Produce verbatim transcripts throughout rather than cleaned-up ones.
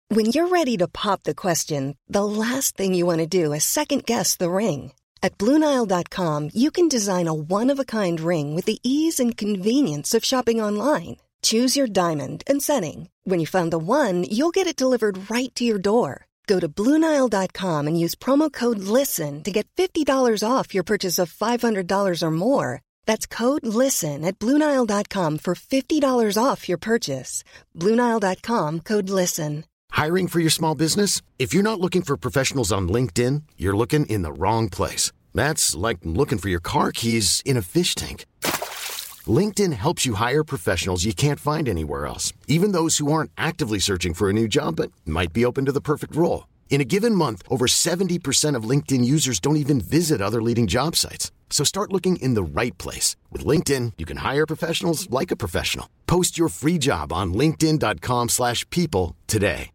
When you're ready to pop the question, the last thing you want to do is second-guess the ring. At Blue Nile dot com, you can design a one-of-a-kind ring with the ease and convenience of shopping online. Choose your diamond and setting. When you find the one, you'll get it delivered right to your door. Go to Blue Nile dot com and use promo code LISTEN to get fifty dollars off your purchase of five hundred dollars or more. That's code LISTEN at Blue Nile dot com for fifty dollars off your purchase. Blue Nile dot com, code LISTEN. Hiring for your small business? If you're not looking for professionals on LinkedIn, you're looking in the wrong place. That's like looking for your car keys in a fish tank. LinkedIn helps you hire professionals you can't find anywhere else, even those who aren't actively searching for a new job but might be open to the perfect role. In a given month, over seventy percent of LinkedIn users don't even visit other leading job sites. So start looking in the right place. With LinkedIn, you can hire professionals like a professional. Post your free job on linkedin dot com slash people today.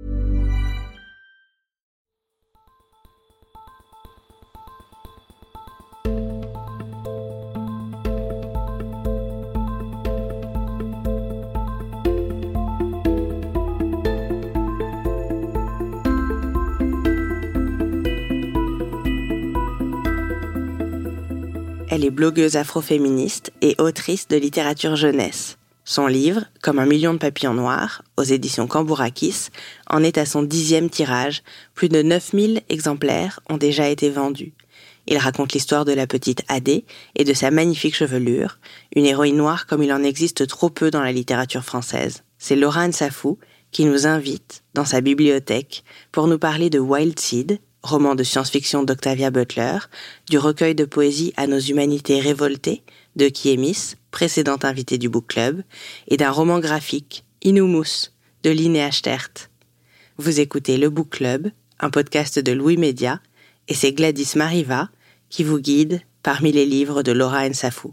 Elle est blogueuse afroféministe et autrice de littérature jeunesse. Son livre, Comme un million de papillons noirs, aux éditions Cambourakis, en est à son dixième tirage. Plus de neuf mille exemplaires ont déjà été vendus. Il raconte l'histoire de la petite Adé et de sa magnifique chevelure, une héroïne noire comme il en existe trop peu dans la littérature française. C'est Laura Nsafou qui nous invite dans sa bibliothèque pour nous parler de Wild Seed, roman de science-fiction d'Octavia Butler, du recueil de poésie À nos humanités révoltées de Kiemis, précédente invitée du Book Club, et d'un roman graphique, Inhumus, de Linnea Sterrt. Vous écoutez Le Book Club, un podcast de Louis Média, et c'est Gladys Mariva qui vous guide parmi les livres de Laura Nsafou.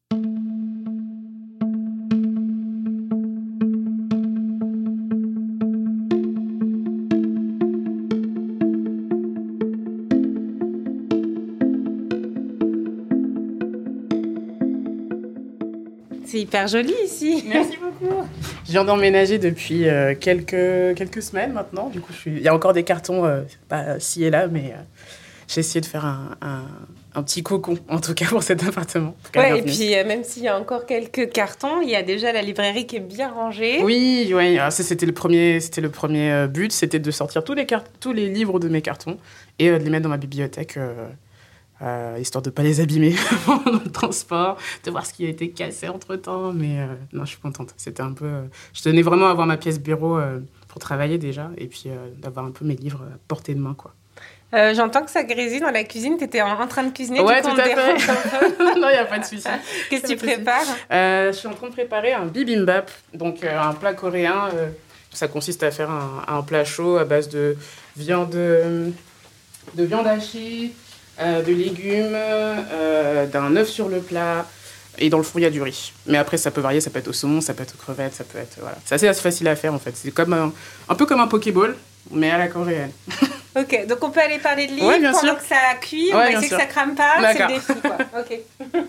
C'est hyper joli ici. Merci beaucoup. Je viens d'emménager depuis euh, quelques, quelques semaines maintenant. Du coup, je suis... il y a encore des cartons euh, pas ci et là, mais euh, j'ai essayé de faire un, un, un petit cocon, en tout cas pour cet appartement. Ouais, et puis euh, même s'il y a encore quelques cartons, il y a déjà la librairie qui est bien rangée. Oui, oui. Alors, ça, c'était le premier, c'était le premier euh, but, c'était de sortir tous les, car- tous les livres de mes cartons et euh, de les mettre dans ma bibliothèque. Euh, Euh, histoire de ne pas les abîmer dans le transport, de voir ce qui a été cassé entre-temps. Mais euh, non, je suis contente. C'était un peu... Euh, je tenais vraiment à avoir ma pièce bureau euh, pour travailler déjà, et puis euh, d'avoir un peu mes livres à portée de main, quoi. Euh, j'entends que ça grésille dans la cuisine. Tu étais en, en train de cuisiner. Ouais, tout à fait. Non, il n'y a pas de souci. Qu'est-ce que tu prépares? euh, Je suis en train de préparer un bibimbap, donc euh, un plat coréen. Euh, ça consiste à faire un, un plat chaud à base de viande, de viande hachée, Euh, de légumes, euh, d'un œuf sur le plat, et dans le four il y a du riz. Mais après ça peut varier, ça peut être au saumon, ça peut être aux crevettes, ça peut être voilà. C'est assez, assez facile à faire en fait. C'est comme un, un peu comme un Pokéball, mais à la coréenne. Ok, donc on peut aller parler de livres ouais, pendant sûr. que ça cuit. On ouais, va essayer sûr. que ça crame pas. D'accord. C'est le défi quoi. Ok.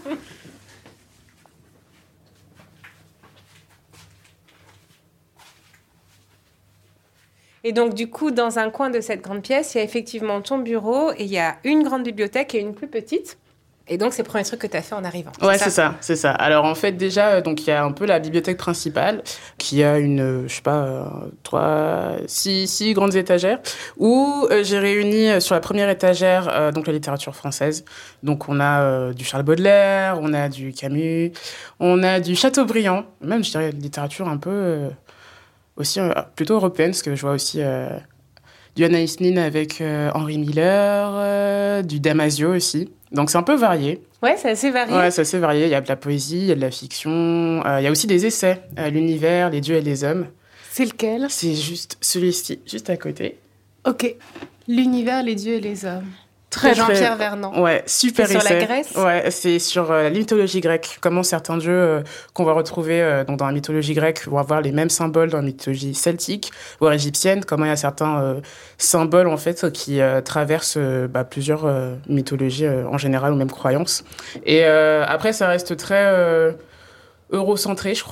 Et donc, du coup, dans un coin de cette grande pièce, il y a effectivement ton bureau et il y a une grande bibliothèque et une plus petite. Et donc, c'est le premier truc que tu as fait en arrivant. Ouais, c'est ça, c'est ça. Alors, en fait, déjà, donc il y a un peu la bibliothèque principale qui a une, je sais pas, euh, trois, six, six grandes étagères où euh, j'ai réuni euh, sur la première étagère euh, donc la littérature française. Donc, on a euh, du Charles Baudelaire, on a du Camus, on a du Chateaubriand, même, je dirais, de littérature un peu euh, aussi euh, plutôt européenne, parce que je vois aussi euh, du Anaïs Nin avec euh, Henri Miller, euh, du Damasio aussi. Donc, c'est un peu varié. Ouais, c'est assez varié. Ouais, c'est assez varié. Il y a de la poésie, il y a de la fiction. Euh, il y a aussi des essais. Euh, L'univers, les dieux et les hommes. C'est lequel? C'est juste celui-ci, juste à côté. Ok. L'univers, les dieux et les hommes. Très, Jean-Pierre très... Vernant. Ouais, super c'est essai. sur la Grèce? Ouais, c'est sur euh, la mythologie grecque. Comment certains dieux euh, qu'on va retrouver euh, donc dans la mythologie grecque vont avoir les mêmes symboles dans la mythologie celtique, voire égyptienne. Comment il y a certains euh, symboles, en fait, qui euh, traversent euh, bah, plusieurs euh, mythologies euh, en général, ou même croyances. Et euh, après, ça reste très euh, eurocentré, je crois.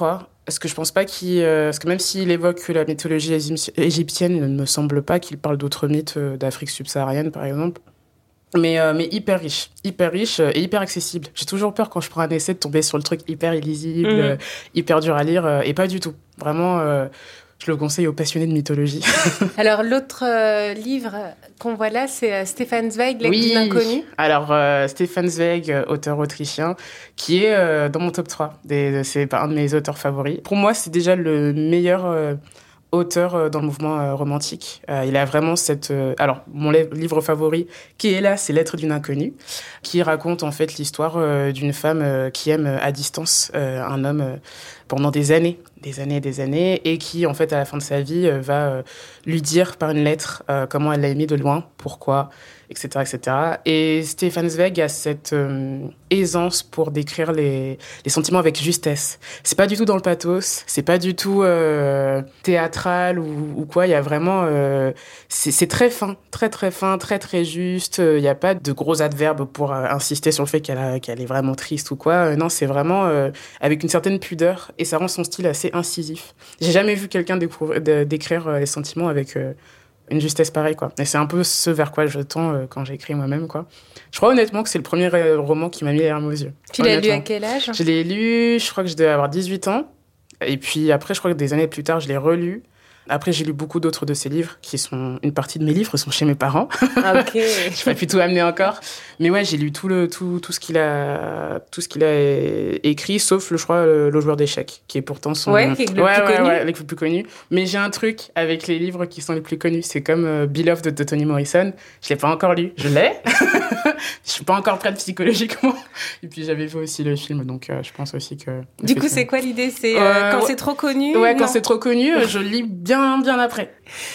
Parce que je pense pas qu'il... Euh, parce que même s'il évoque la mythologie égyptienne, il ne me semble pas qu'il parle d'autres mythes d'Afrique subsaharienne, par exemple. Mais, euh, mais hyper riche, hyper riche et hyper accessible. J'ai toujours peur quand je prends un essai de tomber sur le truc hyper illisible, mmh. euh, hyper dur à lire, euh, et pas du tout. Vraiment, euh, je le conseille aux passionnés de mythologie. Alors, l'autre euh, livre qu'on voit là, c'est euh, Stefan Zweig, L'Aigle oui. d'une inconnue. Alors, euh, Stefan Zweig, auteur autrichien, qui est euh, dans mon top trois. Des, c'est un de mes auteurs favoris. Pour moi, c'est déjà le meilleur... Euh, auteur dans le mouvement euh, romantique. Euh, il a vraiment cette... Euh, alors, mon livre favori, qui est là, c'est Lettre d'une inconnue, qui raconte en fait l'histoire euh, d'une femme euh, qui aime à distance euh, un homme euh, pendant des années, des années et des années, et qui, en fait, à la fin de sa vie, euh, va euh, lui dire par une lettre euh, comment elle l'a aimé de loin, pourquoi, et cetera, et cetera. Et Stefan Zweig a cette euh, aisance pour décrire les, les sentiments avec justesse. C'est pas du tout dans le pathos, c'est pas du tout euh, théâtral ou, ou quoi. Il y a vraiment, euh, c'est, c'est très fin, très très fin, très très juste. Il y a pas de gros adverbes pour euh, insister sur le fait qu'elle, a, qu'elle est vraiment triste ou quoi. Euh, non, c'est vraiment euh, avec une certaine pudeur et ça rend son style assez incisif. J'ai jamais vu quelqu'un découvrir, de, décrire euh, les sentiments avec euh, une justesse pareille, quoi. Et c'est un peu ce vers quoi je tends euh, quand j'écris moi-même, quoi. Je crois honnêtement que c'est le premier euh, roman qui m'a mis les larmes aux yeux. Tu l'as lu à quel âge ? Je l'ai lu, je crois que je devais avoir dix-huit ans. Et puis après, je crois que des années plus tard, je l'ai relu. Après, j'ai lu beaucoup d'autres de ses livres, qui sont... Une partie de mes livres sont chez mes parents. Ah, ok. Je n'ai pas pu tout amener encore. Mais ouais, j'ai lu tout, le, tout, tout, ce qu'il a, tout ce qu'il a écrit, sauf, le, je crois, Le, le joueur d'échecs, qui est pourtant son... Ouais, qui est le ouais, plus ouais, connu. Ouais, le plus connu. Mais j'ai un truc avec les livres qui sont les plus connus. C'est comme euh, Beloved de, de Toni Morrison. Je ne l'ai pas encore lu. Je l'ai. Je ne suis pas encore prête psychologiquement. Et puis, j'avais vu aussi le film, donc euh, je pense aussi que... Du coup, c'est quoi l'idée ? C'est euh, euh, quand ouais, c'est trop connu ? Ouais, quand non. c'est trop connu, je lis bien, bien après.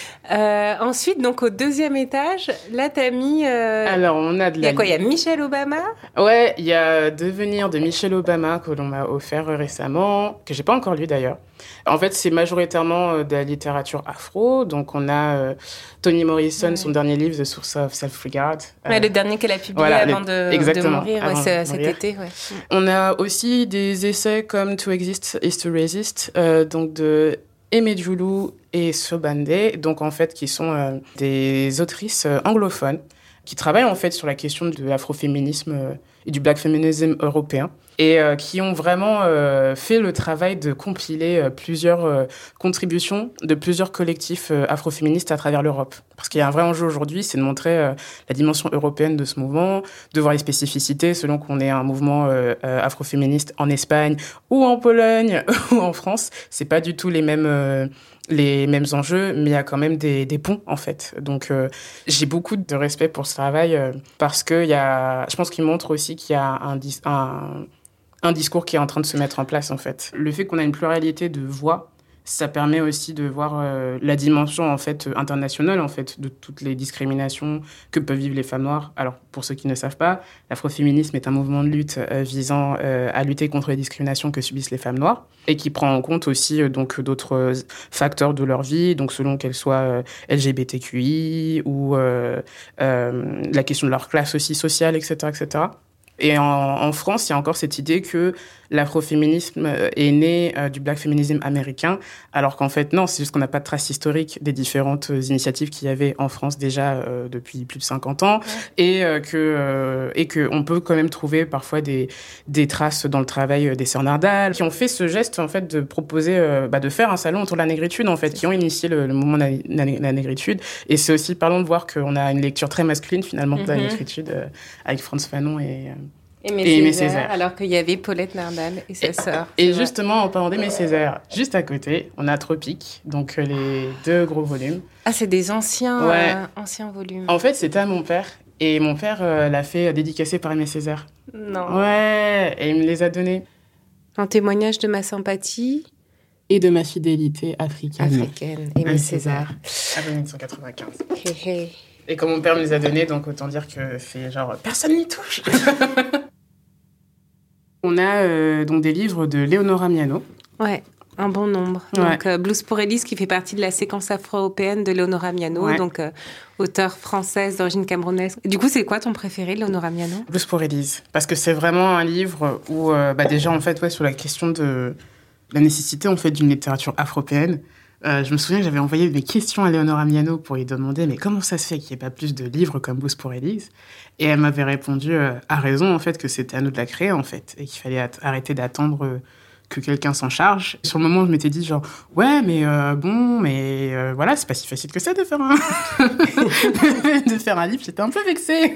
Euh, ensuite, donc au deuxième étage, là, t'as mis... Euh... Alors, on a de la... Il y a quoi ? Il y a Michelle Obama ? Ouais, il y a Devenir de Michelle Obama que l'on m'a offert récemment, que j'ai pas encore lu d'ailleurs. En fait, c'est majoritairement de la littérature afro. Donc, on a euh, Toni Morrison, ouais. son dernier livre, The Source of Self-Regard. Ouais, euh, le dernier qu'elle a publié voilà, avant, le... de, de mourir, avant ouais, de cet mourir. été. Ouais. On a aussi des essais comme To Exist is to Resist, euh, donc de Aimé Djoulou et Sobande, donc en fait qui sont euh, des autrices euh, anglophones qui travaillent en fait sur la question de l'afroféminisme euh, et du black feminism européen et euh, qui ont vraiment euh, fait le travail de compiler euh, plusieurs euh, contributions de plusieurs collectifs euh, afroféministes à travers l'Europe. Parce qu'il y a un vrai enjeu aujourd'hui, c'est de montrer euh, la dimension européenne de ce mouvement, de voir les spécificités selon qu'on est un mouvement euh, euh, afroféministe en Espagne ou en Pologne ou en France. C'est pas du tout les mêmes... Euh, les mêmes enjeux, mais il y a quand même des, des ponts, en fait. Donc, euh, j'ai beaucoup de respect pour ce travail euh, parce que y a, je pense qu'il montre aussi qu'il y a un, un, un discours qui est en train de se mettre en place, en fait. Le fait qu'on a une pluralité de voix, ça permet aussi de voir euh, la dimension, en fait, internationale, en fait, de toutes les discriminations que peuvent vivre les femmes noires. Alors, pour ceux qui ne savent pas, l'afroféminisme est un mouvement de lutte euh, visant euh, à lutter contre les discriminations que subissent les femmes noires et qui prend en compte aussi euh, donc d'autres facteurs de leur vie, donc selon qu'elles soient euh, L G B T Q I ou euh, euh, la question de leur classe aussi sociale, et cetera, et cetera. Et en, en France, il y a encore cette idée que l'afroféminisme est né euh, du black feminism américain, alors qu'en fait, non, c'est juste qu'on n'a pas de trace historique des différentes initiatives qu'il y avait en France déjà euh, depuis plus de cinquante ans, ouais. et euh, que euh, et qu'on peut quand même trouver parfois des, des traces dans le travail des sœurs Nardal, qui ont fait ce geste, en fait, de proposer, euh, bah, de faire un salon autour de la négritude, en fait, c'est qui ont initié le, le mouvement de la, la, la négritude. Et c'est aussi, parlons de voir qu'on a une lecture très masculine, finalement, mm-hmm. de la négritude, euh, avec Frantz Fanon et... Euh, Aimé Césaire, Aimé Césaire, alors qu'il y avait Paulette Nardal et sa sœur. Et, et justement, en parlant d'Aimé Césaire, juste à côté, on a Tropique, donc les deux gros volumes. Ah, c'est des anciens, ouais. euh, anciens volumes. En fait, c'était à mon père, et mon père euh, l'a fait dédicacer par Aimé Césaire. Non. Ouais, et il me les a donnés. Un témoignage de ma sympathie et de ma fidélité africaine. Africaine, Aimé Césaire. À dix-neuf cent quatre-vingt-quinze. Hey, hey. Et comme mon père me les a donnés, donc autant dire que c'est genre, personne n'y touche. On a euh, donc des livres de Leonora Miano. Ouais, un bon nombre. Ouais. Donc euh, Blues pour Élise, qui fait partie de la séquence afro-européenne de Leonora Miano, ouais. donc euh, auteure française d'origine camerounaise. Du coup, c'est quoi ton préféré, Leonora Miano ? Blues pour Élise, parce que c'est vraiment un livre où, euh, bah déjà, en fait, ouais, sur la question de... la nécessité en fait d'une littérature afro-européenne. Euh, je me souviens que j'avais envoyé des questions à Leonora Miano pour lui demander mais comment ça se fait qu'il n'y ait pas plus de livres comme Blues pour Élise ? Et elle m'avait répondu euh, à raison en fait que c'était à nous de la créer en fait et qu'il fallait at- arrêter d'attendre euh, que quelqu'un s'en charge. Sur le moment, je m'étais dit genre ouais mais euh, bon mais euh, voilà c'est pas si facile que ça de faire un de faire un livre. J'étais un peu vexée.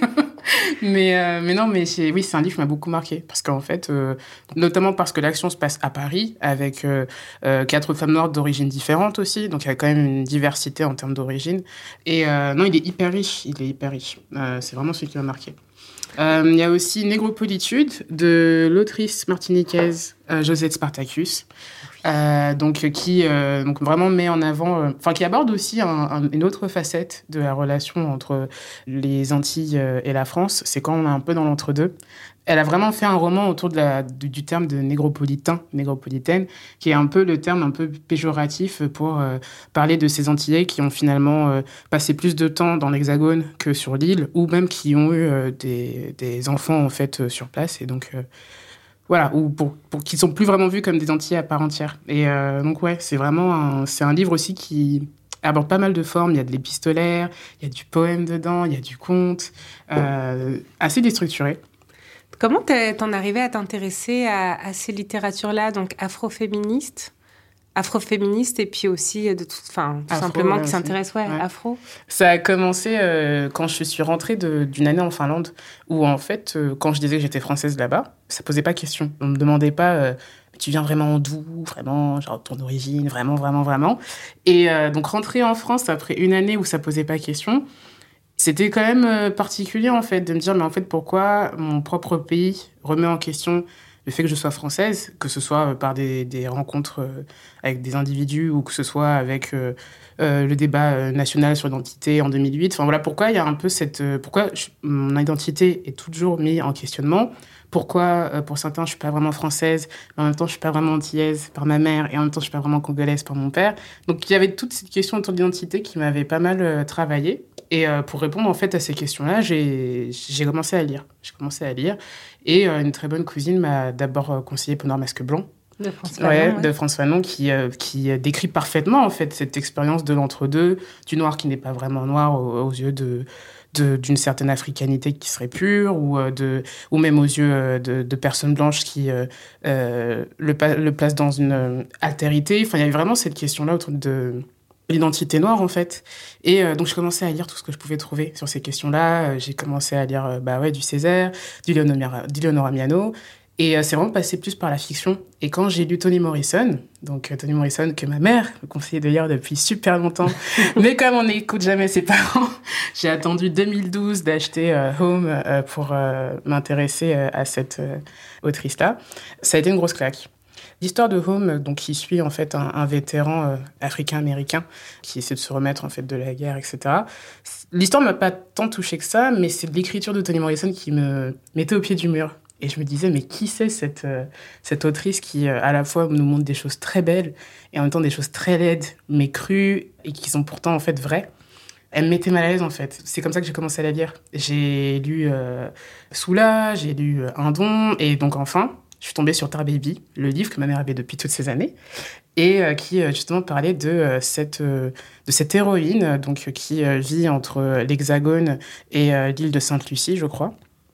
mais euh, mais non mais c'est, oui c'est un livre qui m'a beaucoup marqué parce qu'en fait euh, notamment parce que l'action se passe à Paris avec euh, euh, quatre femmes noires d'origines différentes aussi, donc il y a quand même une diversité en termes d'origine et euh, non il est hyper riche il est hyper riche euh, c'est vraiment celui qui m'a marqué. Euh, il y a aussi Négropolitude de l'autrice martiniquaise euh, Josette Spartacus, euh, donc qui euh, donc vraiment met en avant, enfin euh, qui aborde aussi un, un, une autre facette de la relation entre les Antilles euh, et la France. C'est quand on est un peu dans l'entre-deux. Elle a vraiment fait un roman autour de la, du, du terme de négropolitain, négropolitaine, qui est un peu le terme un peu péjoratif pour euh, parler de ces Antillais qui ont finalement euh, passé plus de temps dans l'Hexagone que sur l'île, ou même qui ont eu euh, des, des enfants en fait euh, sur place, et donc euh, voilà, ou pour, pour qui sont plus vraiment vus comme des Antillais à part entière. Et euh, donc ouais, c'est vraiment un, c'est un livre aussi qui aborde pas mal de formes. Il y a de l'épistolaire, il y a du poème dedans, il y a du conte, euh, assez déstructuré. Comment t'en arrivais à t'intéresser à, à ces littératures-là, donc afroféministes, afroféministes et puis aussi de tout, enfin tout afro, simplement ouais, qui s'intéressent ouais, ouais. afro. Ça a commencé euh, quand je suis rentrée de, d'une année en Finlande, où en fait, euh, quand je disais que j'étais française là-bas, ça posait pas question. On me demandait pas euh, tu viens vraiment d'où, vraiment, genre ton origine, vraiment, vraiment, vraiment. Et euh, donc rentrer en France après une année où ça posait pas question. C'était quand même particulier, en fait, de me dire, mais en fait, pourquoi mon propre pays remet en question le fait que je sois française, que ce soit par des, des rencontres avec des individus ou que ce soit avec euh, euh, le débat national sur l'identité en deux mille huit. Enfin, voilà, pourquoi il y a un peu cette... Pourquoi je, mon identité est toujours mise en questionnement. Pourquoi, euh, pour certains, je suis pas vraiment française, mais en même temps, je suis pas vraiment antillaise par ma mère, et en même temps, je suis pas vraiment congolaise par mon père. Donc, il y avait toute cette question autour de l'identité qui m'avait pas mal euh, travaillé. Et euh, pour répondre en fait à ces questions-là, j'ai, j'ai commencé à lire. J'ai commencé à lire. Et euh, une très bonne cousine m'a d'abord euh, conseillé Peau noire masque blanc. De François ouais, Fanon. Ouais. De François Fanon, qui, euh, qui décrit parfaitement en fait cette expérience de l'entre-deux, du noir qui n'est pas vraiment noir aux, aux yeux de, de, d'une certaine africanité qui serait pure, ou, euh, de, ou même aux yeux de, de personnes blanches qui euh, euh, le, le placent dans une euh, altérité. Enfin, il y avait vraiment cette question-là autour de l'identité noire, en fait. Et euh, donc, je commençais à lire tout ce que je pouvais trouver sur ces questions-là. Euh, j'ai commencé à lire euh, bah ouais, du Césaire, du Leonora, du Leonora Miano. Et euh, c'est vraiment passé plus par la fiction. Et quand j'ai lu Toni Morrison, donc euh, Toni Morrison que ma mère me conseillait de lire depuis super longtemps, mais comme on n'écoute jamais ses parents, j'ai attendu deux mille douze d'acheter euh, Home euh, pour euh, m'intéresser euh, à cette euh, autrice-là. Ça a été une grosse claque. L'histoire de Home, donc, qui suit en fait un, un vétéran euh, africain-américain qui essaie de se remettre en fait de la guerre, et cetera. L'histoire m'a pas tant touchée que ça, mais c'est l'écriture de Toni Morrison qui me mettait au pied du mur. Et je me disais, mais qui c'est cette, euh, cette autrice qui, euh, à la fois, nous montre des choses très belles et en même temps des choses très laides, mais crues, et qui sont pourtant, en fait, vraies. Elle me mettait mal à l'aise, en fait. C'est comme ça que j'ai commencé à la lire. J'ai lu euh, Soula, j'ai lu euh, Un don, et donc, enfin, je suis tombée sur Tar Baby, le livre que ma mère avait depuis toutes ces années, et euh, qui, euh, justement, parlait de, euh, cette, euh, de cette héroïne donc, euh, qui euh, vit entre l'Hexagone et euh, l'île de Sainte-Lucie, je crois.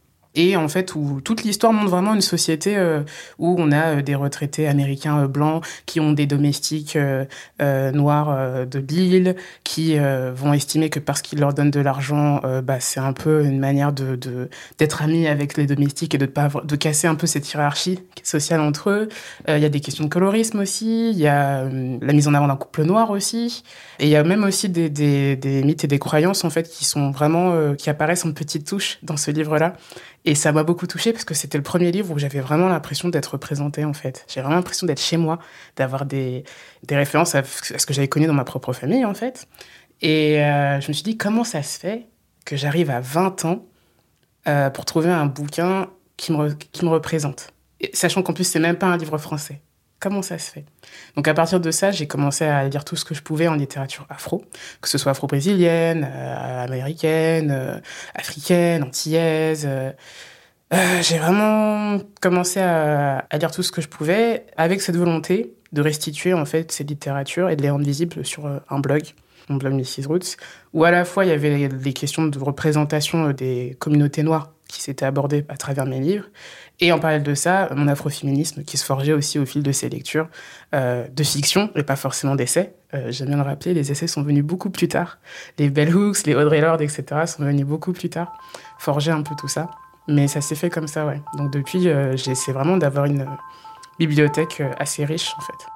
Et en fait, où toute l'histoire montre vraiment une société euh, où on a euh, des retraités américains euh, blancs qui ont des domestiques euh, euh, noirs euh, de l'île, qui euh, vont estimer que parce qu'ils leur donnent de l'argent, euh, bah, c'est un peu une manière de, de, d'être amis avec les domestiques et de, pas avoir, de casser un peu cette hiérarchie sociale entre eux. Il euh, y a des questions de colorisme aussi, il y a euh, la mise en avant d'un couple noir aussi, et il y a même aussi des, des, des mythes et des croyances en fait, qui sont vraiment, euh, qui apparaissent en petites touches dans ce livre-là. Et ça m'a beaucoup touchée parce que c'était le premier livre où j'avais vraiment l'impression d'être représentée, en fait. J'ai vraiment l'impression d'être chez moi, d'avoir des, des références à, à ce que j'avais connu dans ma propre famille, en fait. Et euh, je me suis dit, comment ça se fait que j'arrive à vingt ans euh, pour trouver un bouquin qui me, qui me représente, et, sachant qu'en plus, c'est même pas un livre français. Comment ça se fait ? Donc, à partir de ça, j'ai commencé à lire tout ce que je pouvais en littérature afro, que ce soit afro-brésilienne, euh, américaine, euh, africaine, antillaise, euh, euh, J'ai vraiment commencé à, à lire tout ce que je pouvais, avec cette volonté de restituer en fait ces littératures et de les rendre visibles sur un blog, mon blog Missus Roots, où à la fois il y avait des questions de représentation des communautés noires qui s'étaient abordées à travers mes livres, et en parallèle de ça, mon afroféminisme qui se forgeait aussi au fil de ces lectures euh, de fiction, et pas forcément d'essais. Euh, j'aime bien le rappeler, les essais sont venus beaucoup plus tard. Les Bell Hooks, les Audre Lorde, et cetera sont venus beaucoup plus tard, forger un peu tout ça. Mais ça s'est fait comme ça, ouais. Donc depuis, euh, j'essaie vraiment d'avoir une bibliothèque assez riche, en fait.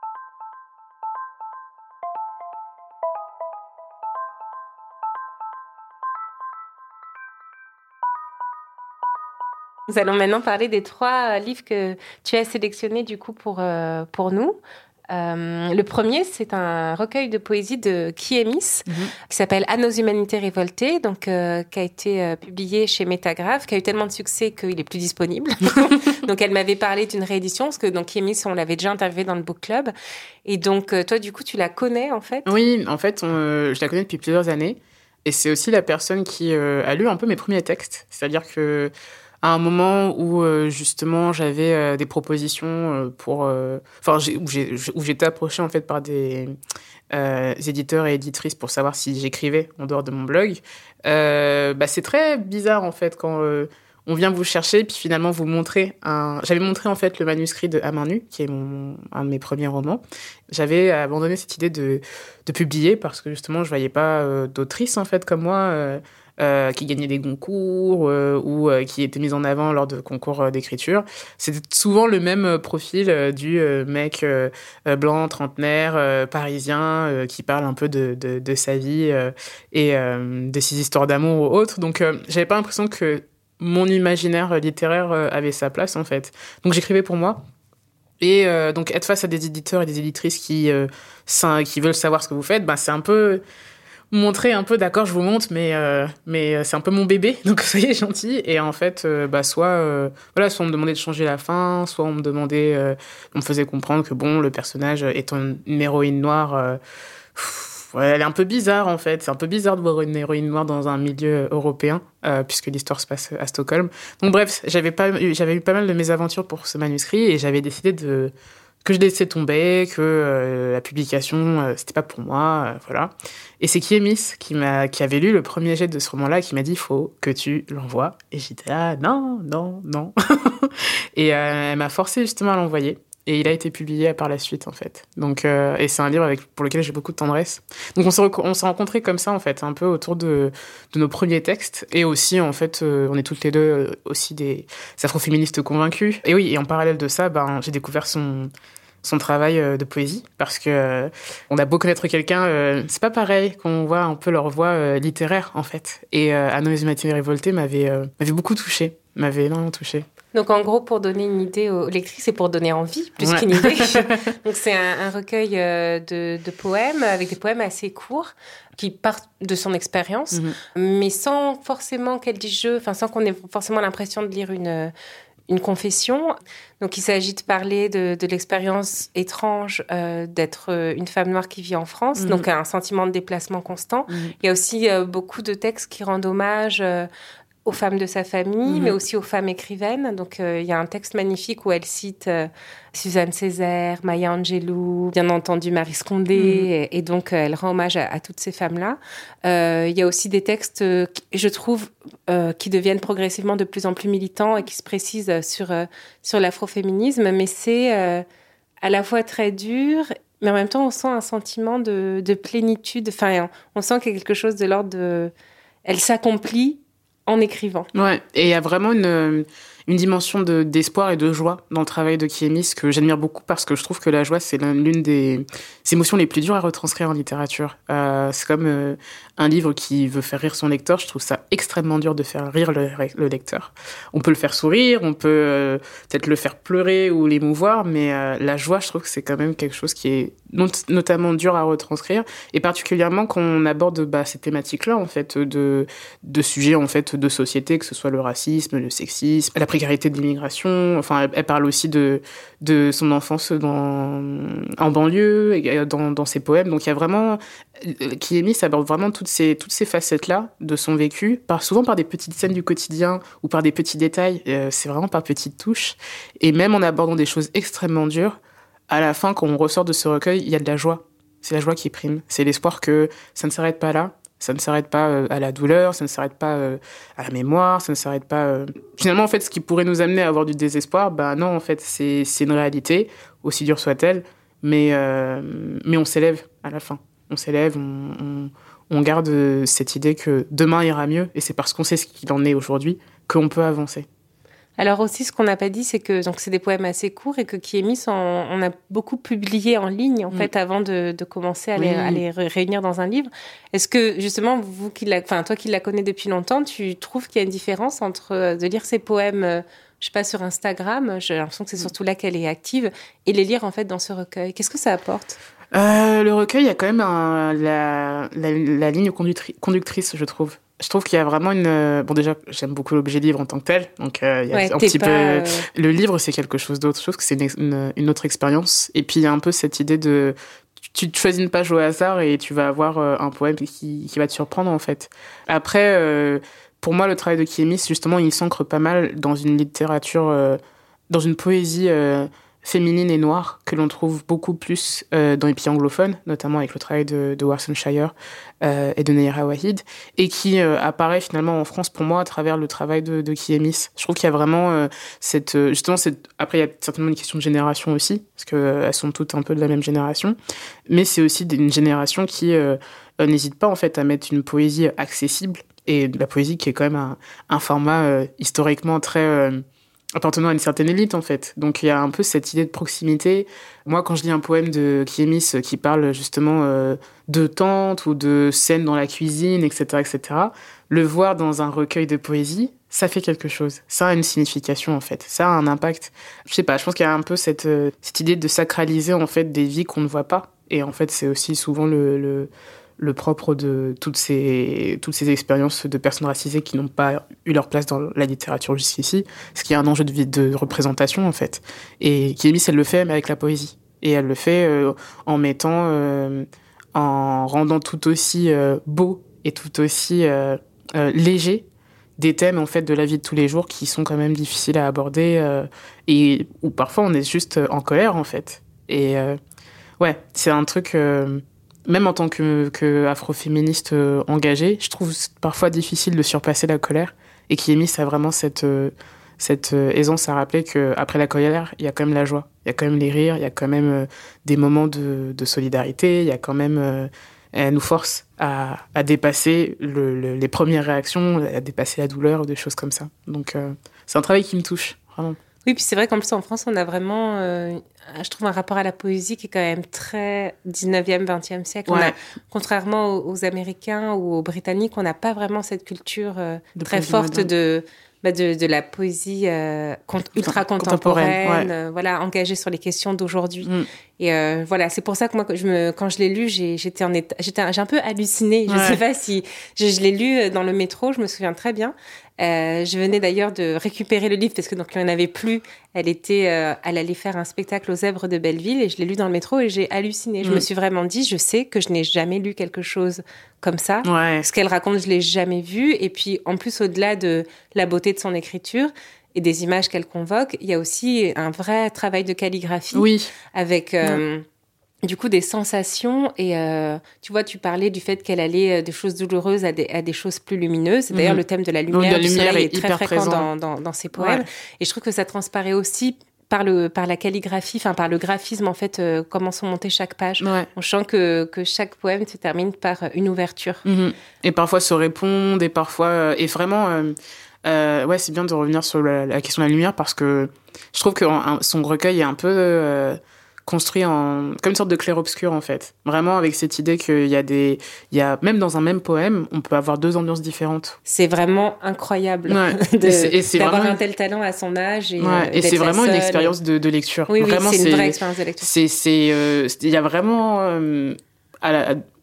Nous allons maintenant parler des trois livres que tu as sélectionnés du coup pour, euh, pour nous. Euh, le premier, c'est un recueil de poésie de Kiemis, mm-hmm. qui s'appelle « À nos humanités révoltées », donc, euh, qui a été euh, publié chez Métagraphe, qui a eu tellement de succès qu'il est plus disponible. Donc, elle m'avait parlé d'une réédition, parce que donc, Kiemis, on l'avait déjà interviewée dans le book club. Et donc, euh, toi, du coup, tu la connais, en fait ? Oui, en fait, on, euh, je la connais depuis plusieurs années. Et c'est aussi la personne qui euh, a lu un peu mes premiers textes. C'est-à-dire que à un moment où euh, justement j'avais euh, des propositions euh, pour, enfin euh, où j'ai où j'étais approchée en fait par des euh, éditeurs et éditrices pour savoir si j'écrivais en dehors de mon blog. Euh, bah c'est très bizarre en fait quand euh, on vient vous chercher puis finalement vous montrer un. J'avais montré en fait le manuscrit de À main nue, qui est mon un de mes premiers romans. J'avais abandonné cette idée de de publier parce que justement je voyais pas euh, d'autrices en fait comme moi. Euh, Euh, qui gagnaient des concours euh, ou euh, qui étaient mises en avant lors de concours euh, d'écriture. C'était souvent le même euh, profil euh, du euh, mec euh, blanc, trentenaire, euh, parisien, euh, qui parle un peu de, de, de sa vie euh, et euh, de ses histoires d'amour ou autres. Donc, euh, j'avais pas l'impression que mon imaginaire littéraire euh, avait sa place, en fait. Donc, j'écrivais pour moi. Et euh, donc, être face à des éditeurs et des éditrices qui, euh, qui veulent savoir ce que vous faites, ben, c'est un peu... montrer un peu, d'accord, je vous montre, mais, euh, mais c'est un peu mon bébé, donc soyez gentils. Et en fait, euh, bah, soit, euh, voilà, soit on me demandait de changer la fin, soit on me demandait, euh, on me faisait comprendre que bon, le personnage étant une héroïne noire, euh, pff, ouais, elle est un peu bizarre en fait. C'est un peu bizarre de voir une héroïne noire dans un milieu européen, euh, puisque l'histoire se passe à Stockholm. Donc bref, j'avais, pas, j'avais eu pas mal de mésaventures pour ce manuscrit et j'avais décidé de... que je laissais tomber, que euh, la publication, euh, c'était pas pour moi, euh, voilà. Et c'est Kiemis qui, m'a, qui avait lu le premier jet de ce roman-là, qui m'a dit « faut que tu l'envoies ». Et j'étais là « non, non, non ». Et euh, elle m'a forcé justement à l'envoyer. Et il a été publié par la suite, en fait. Donc, euh, et c'est un livre avec, pour lequel j'ai beaucoup de tendresse. Donc on s'est, on s'est rencontrés comme ça, en fait, un peu autour de, de nos premiers textes. Et aussi, en fait, euh, on est toutes les deux euh, aussi des afroféministes convaincus. Et oui, et en parallèle de ça, ben, j'ai découvert son... son travail de poésie, parce que euh, on a beau connaître quelqu'un, euh, c'est pas pareil qu'on voit un peu leur voix euh, littéraire, en fait. Et euh, À nos humanités révoltées m'avait, euh, m'avait beaucoup touchée, m'avait énormément touchée. Donc, en gros, pour donner une idée aux lectrices et pour donner envie, plus ouais. qu'une idée. Donc, c'est un, un recueil de, de poèmes, avec des poèmes assez courts, qui partent de son expérience, mm-hmm. mais sans forcément qu'elle dise je, enfin, sans qu'on ait forcément l'impression de lire une... une confession. Donc, il s'agit de parler de, de l'expérience étrange euh, d'être une femme noire qui vit en France, mmh. donc un sentiment de déplacement constant. Mmh. Il y a aussi euh, beaucoup de textes qui rendent hommage euh, aux femmes de sa famille, mmh. mais aussi aux femmes écrivaines. Donc, euh, il y a un texte magnifique où elle cite euh, Suzanne Césaire, Maya Angelou, bien entendu Marie Scondé, mmh. et, et donc euh, elle rend hommage à, à toutes ces femmes-là. Euh, il y a aussi des textes, euh, je trouve, euh, qui deviennent progressivement de plus en plus militants et qui se précisent sur, euh, sur l'afroféminisme, mais c'est euh, à la fois très dur, mais en même temps, on sent un sentiment de, de plénitude. Enfin, on, on sent qu'il y a quelque chose de l'ordre de... Elle s'accomplit en écrivant. Ouais, et il y a vraiment une, une dimension de, d'espoir et de joie dans le travail de Kiemis que j'admire beaucoup, parce que je trouve que la joie, c'est l'une des émotions les plus dures à retranscrire en littérature. Euh, c'est comme euh, un livre qui veut faire rire son lecteur. Je trouve ça extrêmement dur de faire rire le, le lecteur. On peut le faire sourire, on peut euh, peut-être le faire pleurer ou l'émouvoir, mais euh, la joie, je trouve que c'est quand même quelque chose qui est not- notamment dur à retranscrire, et particulièrement quand on aborde bah, ces thématiques-là, en fait, de, de sujets, en fait, de société, que ce soit le racisme, le sexisme, la précarité de l'immigration. Enfin, elle, elle parle aussi de, de son enfance dans, en banlieue, et dans, dans ses poèmes. Donc il y a vraiment... Kyemi aborde vraiment toutes ces, toutes ces facettes-là de son vécu, par, souvent par des petites scènes du quotidien ou par des petits détails. Euh, c'est vraiment par petites touches. Et même en abordant des choses extrêmement dures, à la fin, quand on ressort de ce recueil, il y a de la joie. C'est la joie qui prime. C'est l'espoir que ça ne s'arrête pas là. Ça ne s'arrête pas euh, à la douleur, ça ne s'arrête pas euh, à la mémoire, ça ne s'arrête pas... Euh... Finalement, en fait, ce qui pourrait nous amener à avoir du désespoir, bah non, en fait, c'est, c'est une réalité, aussi dure soit-elle, mais, euh, mais on s'élève à la fin. On s'élève, on, on, on garde cette idée que demain ira mieux, et c'est parce qu'on sait ce qu'il en est aujourd'hui qu'on peut avancer. Alors aussi, ce qu'on n'a pas dit, c'est que donc, c'est des poèmes assez courts et que Kyemi, on, on a beaucoup publié en ligne, en mmh. fait, avant de, de commencer à, oui. les, à les réunir dans un livre. Est-ce que, justement, vous qui la, enfin, toi qui la connais depuis longtemps, tu trouves qu'il y a une différence entre de lire ces poèmes, je sais pas, sur Instagram, j'ai l'impression que c'est surtout là qu'elle est active, et les lire, en fait, dans ce recueil? Qu'est-ce que ça apporte? euh, Le recueil, il y a quand même un, la, la, la ligne conductri- conductrice, je trouve. Je trouve qu'il y a vraiment une... Bon, déjà, j'aime beaucoup l'objet livre en tant que tel. Donc, euh, il y a ouais, un petit pas, peu... Euh... Le livre, c'est quelque chose d'autre. Je trouve que c'est une, une, une autre expérience. Et puis, il y a un peu cette idée de... Tu choisis une page au hasard et tu vas avoir un poème qui, qui va te surprendre, en fait. Après, euh, pour moi, le travail de Kyemi, justement, il s'ancre pas mal dans une littérature... Euh, dans une poésie... Euh, féminine et noire, que l'on trouve beaucoup plus euh, dans les pays anglophones, notamment avec le travail de, de Warsan Shire euh, et de Nayra Wahid, et qui euh, apparaît finalement en France pour moi à travers le travail de, de Kyemi. Je trouve qu'il y a vraiment euh, cette... Justement, cette, après, il y a certainement une question de génération aussi, parce qu'elles euh, sont toutes un peu de la même génération, mais c'est aussi une génération qui euh, euh, n'hésite pas en fait à mettre une poésie accessible, et de la poésie qui est quand même un, un format euh, historiquement très... Euh, appartenant à une certaine élite, en fait. Donc, il y a un peu cette idée de proximité. Moi, quand je lis un poème de Kyemi qui parle justement euh, de tentes ou de scènes dans la cuisine, et cetera, et cetera, le voir dans un recueil de poésie, ça fait quelque chose. Ça a une signification, en fait. Ça a un impact. Je sais pas, je pense qu'il y a un peu cette, euh, cette idée de sacraliser, en fait, des vies qu'on ne voit pas. Et en fait, c'est aussi souvent le... le le propre de toutes ces, toutes ces expériences de personnes racisées qui n'ont pas eu leur place dans la littérature jusqu'ici, ce qui est un enjeu de, de représentation, en fait. Et Kyemi, elle le fait, mais avec la poésie. Et elle le fait euh, en mettant, euh, en rendant tout aussi euh, beau et tout aussi euh, euh, léger des thèmes, en fait, de la vie de tous les jours qui sont quand même difficiles à aborder euh, et où parfois on est juste en colère, en fait. Et euh, ouais, c'est un truc... Euh, Même en tant que, que afroféministe euh, engagée, je trouve parfois difficile de surpasser la colère. Et Kyemi a vraiment cette, euh, cette euh, aisance à rappeler qu'après la colère, il y a quand même la joie. Il y a quand même les rires, il y a quand même euh, des moments de, de solidarité, il y a quand même... Euh, elle nous force à, à dépasser le, le, les premières réactions, à dépasser la douleur ou des choses comme ça. Donc euh, c'est un travail qui me touche, vraiment. Oui, puis c'est vrai qu'en plus en France, on a vraiment, euh, je trouve, un rapport à la poésie qui est quand même très dix-neuvième, vingtième siècle. Ouais. On a, contrairement aux, aux Américains ou aux Britanniques, on n'a pas vraiment cette culture euh, très forte de, bah de, de la poésie euh, ultra contemporaine, ouais. euh, voilà, engagée sur les questions d'aujourd'hui. Mm. Et euh, voilà, c'est pour ça que moi, je me, quand je l'ai lu, j'ai, j'étais en état, j'étais, j'ai un peu hallucinée. Je ouais. sais pas si je, je l'ai lu dans le métro, je me souviens très bien. Euh, je venais d'ailleurs de récupérer le livre parce que donc il n'y en avait plus. Elle était, euh, elle allait faire un spectacle aux Zèbres de Belleville et je l'ai lu dans le métro et j'ai halluciné. Je mmh. me suis vraiment dit, je sais que je n'ai jamais lu quelque chose comme ça. Ouais. Ce qu'elle raconte, je l'ai jamais vu. Et puis en plus, au-delà de la beauté de son écriture et des images qu'elle convoque, il y a aussi un vrai travail de calligraphie. Oui. Avec euh, ouais. Du coup, des sensations et euh, tu vois, tu parlais du fait qu'elle allait de choses douloureuses à des, à des choses plus lumineuses. D'ailleurs, mmh. le thème de la lumière, oui, la lumière est, est très fréquent dans, dans, dans ses poèmes. Ouais. Et je trouve que ça transparaît aussi par, le, par la calligraphie, enfin par le graphisme, en fait, euh, comment sont montées chaque page. Ouais. On sent que, que chaque poème se termine par une ouverture. Mmh. Et parfois se répondent, et parfois... Et vraiment... Euh... Euh, ouais, c'est bien de revenir sur la, la question de la lumière parce que je trouve que un, son recueil est un peu... Euh, construit en comme une sorte de clair-obscur en fait, vraiment avec cette idée qu'il y a des il y a même dans un même poème on peut avoir deux ambiances différentes. C'est vraiment incroyable ouais. de, et c'est, et c'est d'avoir vraiment... un tel talent à son âge et, ouais. euh, et c'est vraiment seule. Une expérience de, de lecture. Oui, vraiment, oui, c'est, c'est une vraie expérience de lecture. C'est c'est il euh, y a vraiment euh, à la,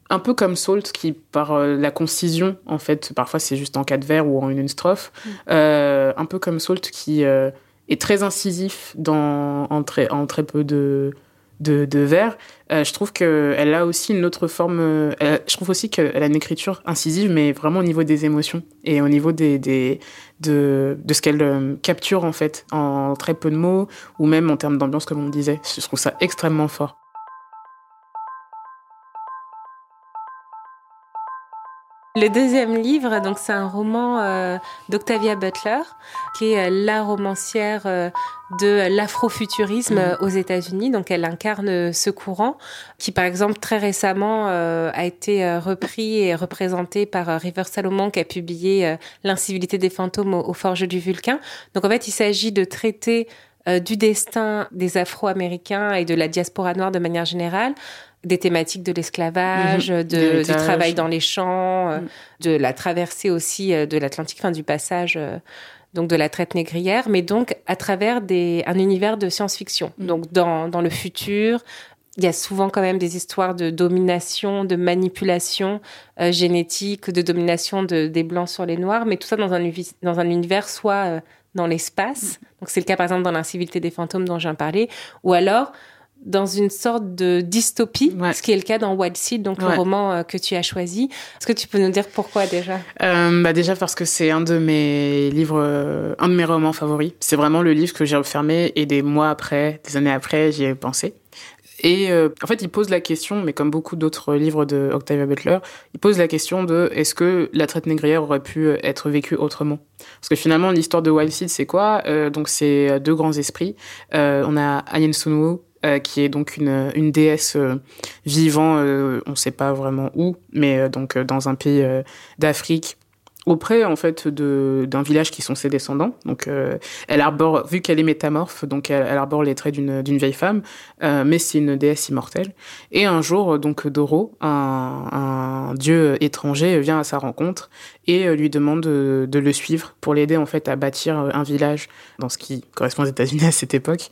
un peu comme Salt, qui par euh, la concision, en fait, parfois c'est juste en quatre vers ou en une strophe, mmh. euh, un peu comme Salt qui euh, est très incisif dans, en, très, en très peu de, de, de vers. Euh, je trouve qu'elle a aussi une autre forme... Euh, elle, je trouve aussi qu'elle a une écriture incisive, mais vraiment au niveau des émotions et au niveau des, des, de, de ce qu'elle euh, capture, en fait, en très peu de mots, ou même en termes d'ambiance, comme on disait. Je trouve ça extrêmement fort. Le deuxième livre, donc c'est un roman euh, d'Octavia Butler, qui est euh, la romancière euh, de l'afrofuturisme mmh. aux États-Unis. Donc elle incarne ce courant qui, par exemple, très récemment euh, a été euh, repris et représenté par euh, River Salomon, qui a publié euh, L'incivilité des fantômes aux, aux forges du Vulcain. Donc en fait, il s'agit de traiter euh, du destin des Afro-Américains et de la diaspora noire de manière générale, des thématiques de l'esclavage, mmh. de, du travail dans les champs, mmh. de la traversée aussi de l'Atlantique, enfin du passage donc de la traite négrière, mais donc à travers des, un univers de science-fiction. Mmh. Donc dans, dans le futur, il y a souvent quand même des histoires de domination, de manipulation euh, génétique, de domination de, des Blancs sur les Noirs, mais tout ça dans un, dans un univers soit euh, dans l'espace. Mmh. Donc c'est le cas par exemple dans L'incivilité des fantômes dont j'ai parlé, ou alors dans une sorte de dystopie, ouais. ce qui est le cas dans Wild Seed, donc ouais. le roman euh, que tu as choisi. Est-ce que tu peux nous dire pourquoi déjà ? euh, bah Déjà parce que c'est un de mes livres, euh, un de mes romans favoris. C'est vraiment le livre que j'ai refermé et des mois après, des années après, j'y ai pensé. Et euh, en fait, il pose la question, mais comme beaucoup d'autres livres de Octavia Butler, il pose la question de est-ce que la traite négrière aurait pu être vécue autrement ? Parce que finalement, l'histoire de Wild Seed, c'est quoi ? euh, Donc, c'est deux grands esprits. Euh, on a Ayen Sunwu, Euh, qui est donc une, une déesse euh, vivant, euh, on ne sait pas vraiment où, mais euh, donc euh, dans un pays euh, d'Afrique, auprès en fait de, d'un village qui sont ses descendants. Donc euh, elle arbore, vu qu'elle est métamorphe, donc elle, elle arbore les traits d'une, d'une vieille femme, euh, mais c'est une déesse immortelle. Et un jour, donc Doro, un, un dieu étranger, vient à sa rencontre et lui demande de, de le suivre pour l'aider en fait à bâtir un village dans ce qui correspond aux États-Unis à cette époque,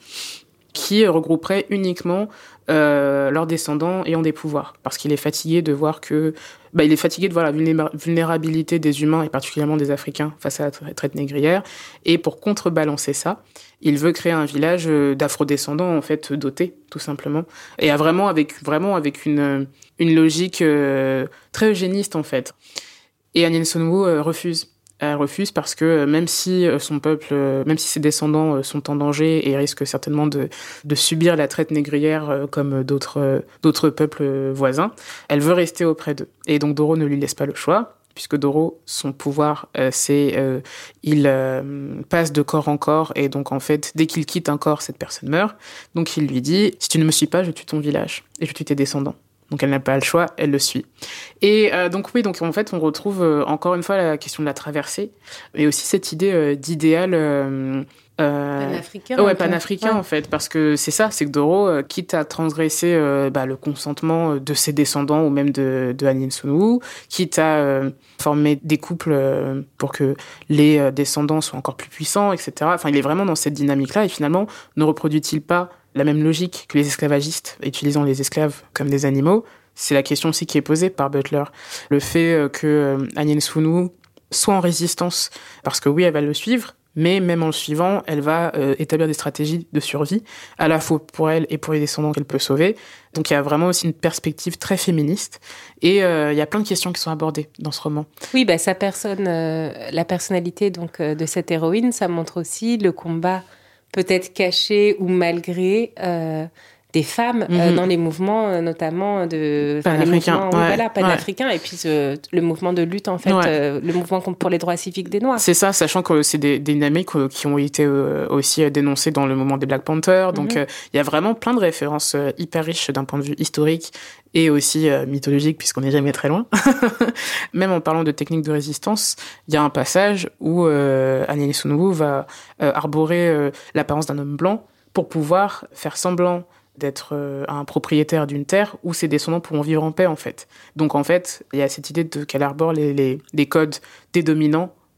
qui regrouperait uniquement euh, leurs descendants ayant des pouvoirs. Parce qu'il est fatigué de voir que... Bah, il est fatigué de voir la vulnérabilité des humains, et particulièrement des Africains, face à la traite négrière. Et pour contrebalancer ça, il veut créer un village d'afro-descendants, en fait, dotés, tout simplement. Et à vraiment avec, vraiment avec une, une logique euh, très eugéniste, en fait. Et Ayen Sunwu euh, refuse. Elle refuse parce que même si son peuple, même si ses descendants sont en danger et risquent certainement de, de subir la traite négrière comme d'autres, d'autres peuples voisins, elle veut rester auprès d'eux. Et donc Doro ne lui laisse pas le choix, puisque Doro, son pouvoir, euh, c'est euh, il euh, passe de corps en corps, et donc en fait, dès qu'il quitte un corps, cette personne meurt. Donc il lui dit « Si tu ne me suis pas, je tue ton village, et je tue tes descendants ». Donc elle n'a pas le choix, elle le suit. Et euh, donc oui, donc en fait on retrouve euh, encore une fois la question de la traversée, mais aussi cette idée euh, d'idéal euh, euh, panafricain. Ouais, panafricain ouais. en fait, parce que c'est ça, c'est que Doro, euh, quitte à transgresser euh, bah, le consentement de ses descendants ou même de, de Ayen Sunwu, quitte à euh, former des couples euh, pour que les euh, descendants soient encore plus puissants, et cetera. Enfin, il est vraiment dans cette dynamique-là, et finalement, ne reproduit-il pas la même logique que les esclavagistes, utilisant les esclaves comme des animaux? C'est la question aussi qui est posée par Butler. Le fait que euh, Ayen Sunwu soit en résistance, parce que oui, elle va le suivre, mais même en le suivant, elle va euh, établir des stratégies de survie, à la fois pour elle et pour les descendants qu'elle peut sauver. Donc il y a vraiment aussi une perspective très féministe, et euh, il y a plein de questions qui sont abordées dans ce roman. Oui, bah, sa personne, euh, la personnalité donc, euh, de cette héroïne, ça montre aussi le combat peut-être caché ou malgré euh, des femmes mm-hmm. euh, dans les mouvements, euh, notamment de panafricains, oui, ouais, voilà, panafricains, ouais. Et puis euh, le mouvement de lutte en fait, ouais. euh, le mouvement pour les droits civiques des Noirs. C'est ça, sachant que c'est des, des dynamiques qui ont été euh, aussi dénoncées dans le mouvement des Black Panthers. Donc il mm-hmm. euh, y a vraiment plein de références euh, hyper riches d'un point de vue historique et aussi euh, mythologique, puisqu'on n'est jamais très loin. Même en parlant de techniques de résistance, il y a un passage où euh, Ayen Sunwu va euh, arborer euh, l'apparence d'un homme blanc pour pouvoir faire semblant d'être euh, un propriétaire d'une terre où ses descendants pourront vivre en paix, en fait. Donc, en fait, il y a cette idée de, qu'elle arbore les, les, les codes des dominants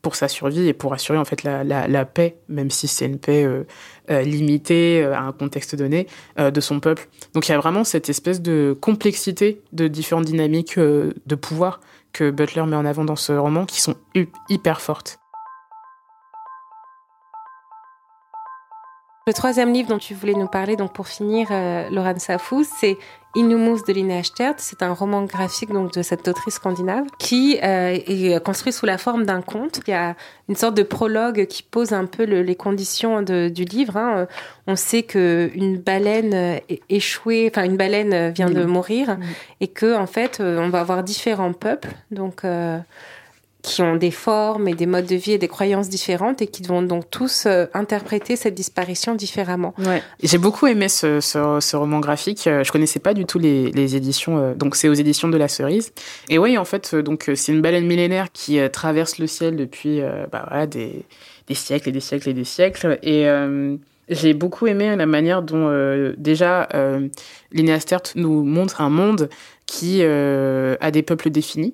pour sa survie et pour assurer en fait la, la, la paix, même si c'est une paix euh, euh, limitée euh, à un contexte donné, euh, de son peuple. Donc il y a vraiment cette espèce de complexité de différentes dynamiques euh, de pouvoir que Butler met en avant dans ce roman, qui sont hyper fortes. Le troisième livre dont tu voulais nous parler, donc pour finir, euh, Lorraine Safou, c'est Inhumus de Lina Echtert. C'est un roman graphique donc de cette autrice scandinave qui euh, est construit sous la forme d'un conte. Il y a une sorte de prologue qui pose un peu le, les conditions de, du livre. Hein. On sait que une baleine échouée, enfin une baleine vient de mourir, mmh. et que en fait on va avoir différents peuples. Donc euh, qui ont des formes et des modes de vie et des croyances différentes et qui vont donc tous euh, interpréter cette disparition différemment. Ouais. J'ai beaucoup aimé ce, ce, ce roman graphique. Je connaissais pas du tout les, les éditions. Euh, donc c'est aux éditions de La Cerise. Et oui, en fait, euh, donc c'est une baleine millénaire qui euh, traverse le ciel depuis euh, bah, voilà, des, des siècles et des siècles et des siècles. Et euh, j'ai beaucoup aimé la manière dont euh, déjà euh, Lina Echtert nous montre un monde qui euh, a des peuples définis,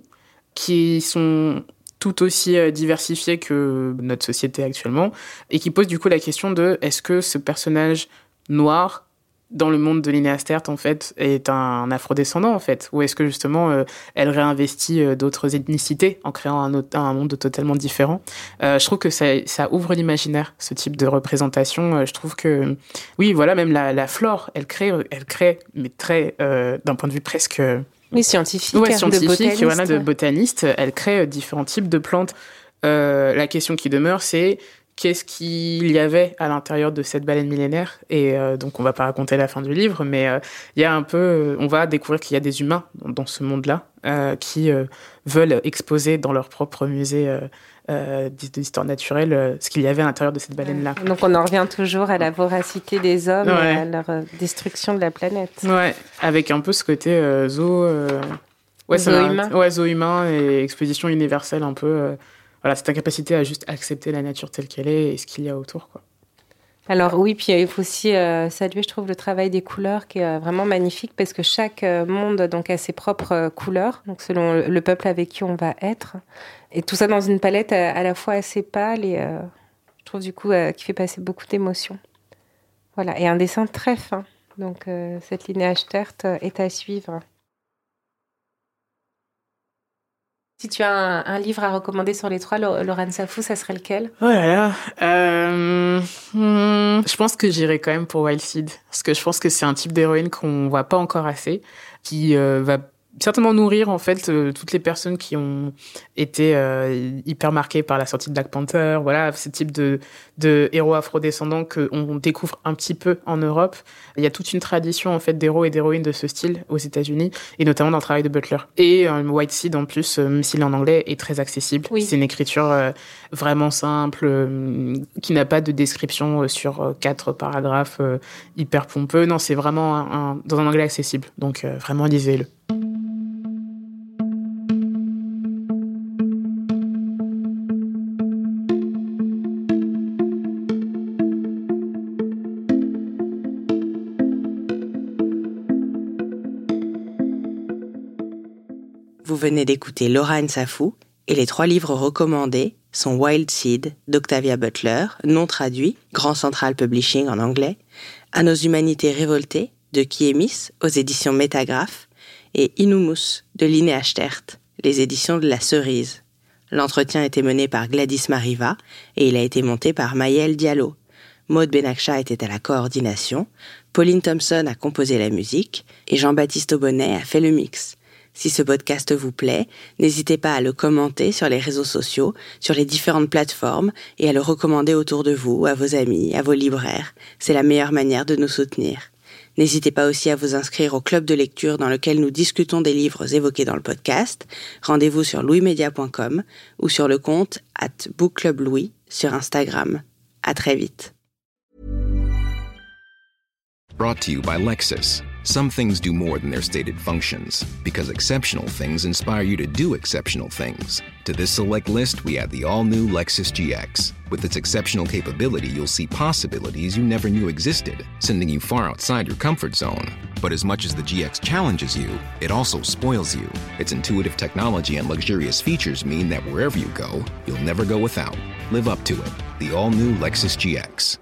qui sont tout aussi diversifié que notre société actuellement, et qui pose du coup la question de est-ce que ce personnage noir dans le monde de Lina Echtert en fait est un afrodescendant en fait, ou est-ce que justement euh, elle réinvestit euh, d'autres ethnicités en créant un, autre, un monde totalement différent. Euh, je trouve que ça, ça ouvre l'imaginaire, ce type de représentation. Euh, je trouve que oui, voilà, même la, la flore, elle crée, elle crée, mais très euh, d'un point de vue presque Oui, scientifique, ouais, scientifique, de botaniste. Voilà, de botaniste. Elle crée différents types de plantes. Euh, la question qui demeure, c'est qu'est-ce qu'il y avait à l'intérieur de cette baleine millénaire. Et euh, donc, on va pas raconter la fin du livre, mais euh, il y a un peu, on va découvrir qu'il y a des humains dans, dans ce monde-là euh, qui euh, veulent exposer dans leur propre musée euh, euh, d'histoire naturelle euh, ce qu'il y avait à l'intérieur de cette baleine-là. Donc, on en revient toujours à la voracité des hommes, ouais. et à leur euh, destruction de la planète. Ouais, avec un peu ce côté euh, zoo, euh, ouais, zoo ça, humain. Ouais, zoo humain et exposition universelle un peu. Euh, voilà, cette incapacité à juste accepter la nature telle qu'elle est et ce qu'il y a autour, quoi. Alors oui, puis il faut aussi euh, saluer, je trouve, le travail des couleurs qui est euh, vraiment magnifique parce que chaque euh, monde donc, a ses propres euh, couleurs, donc selon le, le peuple avec qui on va être. Et tout ça dans une palette à, à la fois assez pâle et euh, je trouve du coup euh, qui fait passer beaucoup d'émotions. Voilà, et un dessin très fin. Donc euh, cette Lina Echtert euh, est à suivre. Si tu as un, un livre à recommander sur les trois, Lorraine Safou, ça serait lequel ? Oh là là, euh, hmm, je pense que j'irai quand même pour Wild Seed, parce que je pense que c'est un type d'héroïne qu'on voit pas encore assez, qui euh, va certainement nourrir en fait euh, toutes les personnes qui ont été euh, hyper marquées par la sortie de Black Panther, voilà, ce type de de héros afrodescendants que on découvre un petit peu en Europe. Il y a toute une tradition en fait d'héros et d'héroïnes de ce style aux États-Unis et notamment dans le travail de Butler. Et euh, White Seed en plus, euh, même s'il est en anglais, est très accessible. Oui. C'est une écriture euh, vraiment simple, euh, qui n'a pas de description euh, sur euh, quatre paragraphes euh, hyper pompeux. Non, c'est vraiment un, un, dans un anglais accessible. Donc euh, vraiment lisez-le. Vous venez d'écouter Lorraine Safou et les trois livres recommandés sont Wild Seed d'Octavia Butler, non traduit, Grand Central Publishing en anglais, À nos humanités révoltées de Kiemis aux éditions Métagraphe et Inhumus de Lina Echtert, les éditions de La Cerise. L'entretien a été mené par Gladys Mariva et il a été monté par Maëlle Diallo. Maud Benakcha était à la coordination, Pauline Thompson a composé la musique et Jean-Baptiste Aubonnet a fait le mix. Si ce podcast vous plaît, n'hésitez pas à le commenter sur les réseaux sociaux, sur les différentes plateformes et à le recommander autour de vous, à vos amis, à vos libraires. C'est la meilleure manière de nous soutenir. N'hésitez pas aussi à vous inscrire au club de lecture dans lequel nous discutons des livres évoqués dans le podcast. Rendez-vous sur louis media point com ou sur le compte arobase bookclublouis sur Instagram. À très vite. Brought to you by Lexus. Some things do more than their stated functions, because exceptional things inspire you to do exceptional things. To this select list, we add the all-new Lexus G X. With its exceptional capability, you'll see possibilities you never knew existed, sending you far outside your comfort zone. But as much as the G X challenges you, it also spoils you. Its intuitive technology and luxurious features mean that wherever you go, you'll never go without. Live up to it. The all-new Lexus G X.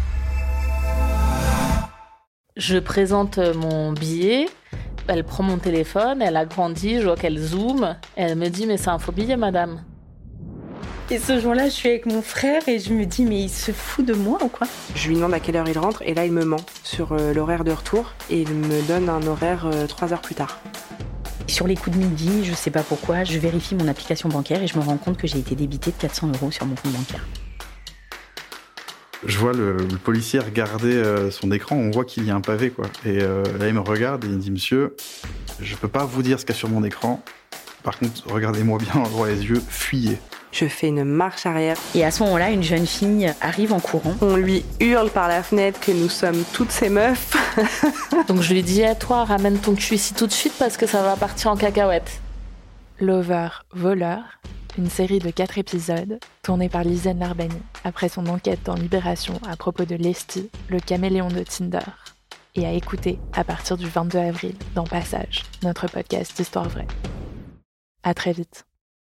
Je présente mon billet, elle prend mon téléphone, elle agrandit, je vois qu'elle zoome, elle me dit « mais c'est un faux billet, madame ». Et ce jour-là, je suis avec mon frère et je me dis « mais il se fout de moi ou quoi ?» Je lui demande à quelle heure il rentre et là, il me ment sur euh, l'horaire de retour et il me donne un horaire euh, trois heures plus tard. Sur les coups de midi, je sais pas pourquoi, je vérifie mon application bancaire et je me rends compte que j'ai été débité de quatre cents euros sur mon compte bancaire. Je vois le, le policier regarder euh, son écran, on voit qu'il y a un pavé, quoi. Et euh, là, il me regarde et il me dit « Monsieur, je peux pas vous dire ce qu'il y a sur mon écran. Par contre, regardez-moi bien droit les yeux, fuyez. » Je fais une marche arrière. Et à ce moment-là, une jeune fille arrive en courant. On lui hurle par la fenêtre que nous sommes toutes ces meufs. Donc je lui dis « toi, ramène ton cul ici tout de suite parce que ça va partir en cacahuète ». Lover, voleur, une série de quatre épisodes tournée par Lisanne Larbani après son enquête dans Libération à propos de Lesty, le caméléon de Tinder, et à écouter à partir du vingt-deux avril dans Passage, notre podcast d'histoire vraie. À très vite.